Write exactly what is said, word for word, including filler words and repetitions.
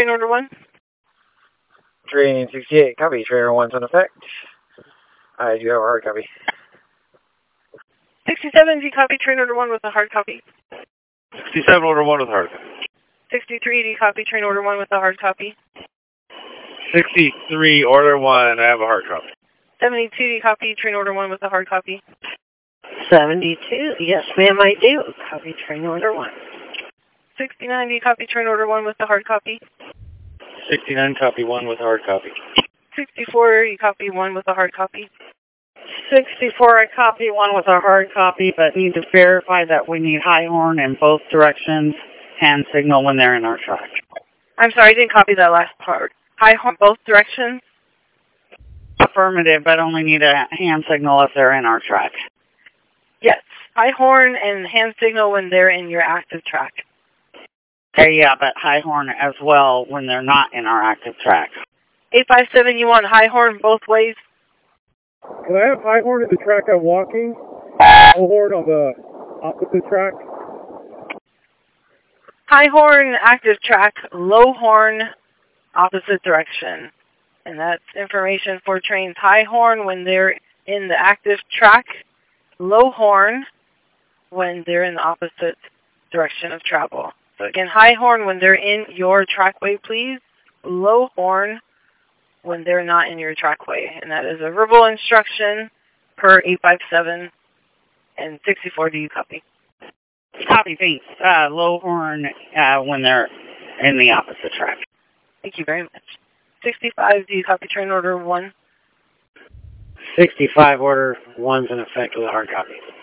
train order one. Train sixty-eight, copy. Train order one's in effect. I do have a hard copy. sixty-seven, do you copy train order one with a hard copy? sixty-seven, order one with hard copy. sixty-three, do you copy train order one with a hard copy? sixty-three, order one, I have a hard copy. seventy-two, do you copy train order one with a hard copy? seventy-two, yes ma'am I do. Copy train order one. sixty-nine, do you copy train order one with a hard copy? sixty-nine, copy one with hard copy. sixty-four, you copy one with a hard copy? sixty-four, I copy one with a hard copy, but need to verify that we need high horn in both directions, hand signal when they're in our track. I'm sorry, I didn't copy that last part. High horn both directions? Affirmative, but only need a hand signal if they're in our track. Yes, high horn and hand signal when they're in your active track. Okay, yeah, but high horn as well when they're not in our active track. eight five seven, you want high horn both ways? Can I have high horn at the track I'm walking? Low horn on the opposite track? High horn, active track, low horn, opposite direction. And that's information for trains. High horn when they're in the active track, low horn when they're in the opposite direction of travel. So again, high horn when they're in your trackway, please. Low horn when they're not in your trackway. And that is a verbal instruction per eight five seven and sixty-four. Do you copy? Copy, thanks. Uh, low horn uh, when they're in the opposite track. Thank you very much. sixty-five, do you copy train order one? sixty-five, order one's in effect with a hard copy.